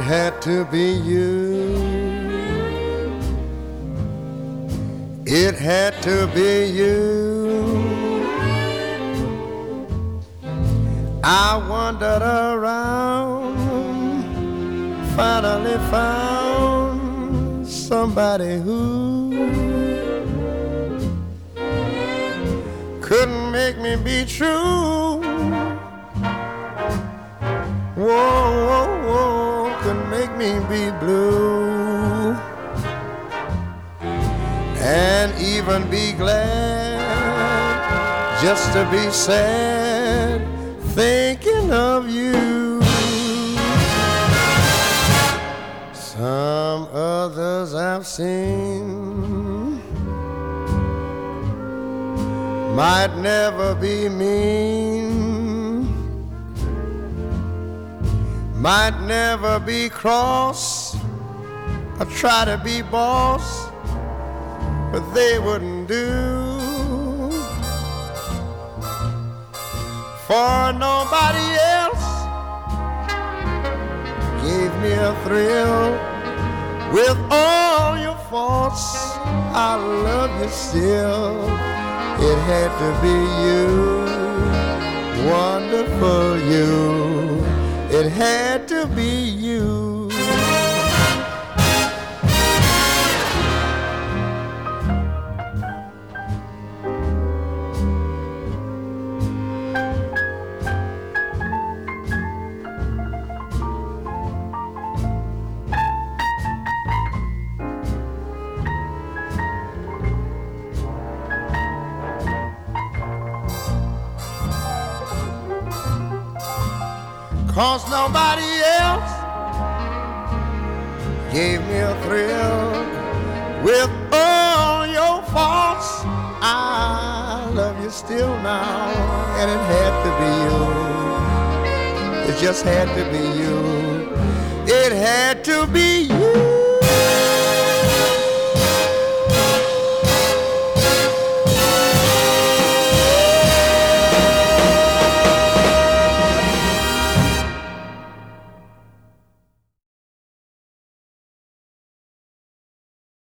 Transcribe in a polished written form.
had to be you. It had to be you. I wandered around, finally found somebody who couldn't make me be true. Whoa, whoa, whoa, couldn't make me be blue. And even be glad just to be sad thinking of you. Some others I've seen might never be mean, might never be cross or try to be boss, but they wouldn't do. For nobody else gave me a thrill. With all your faults, I love you still. It had to be you, wonderful you. It had to be you. Cause nobody else gave me a thrill. With all your faults, I love you still now. And it had to be you. It just had to be you. It had to be you.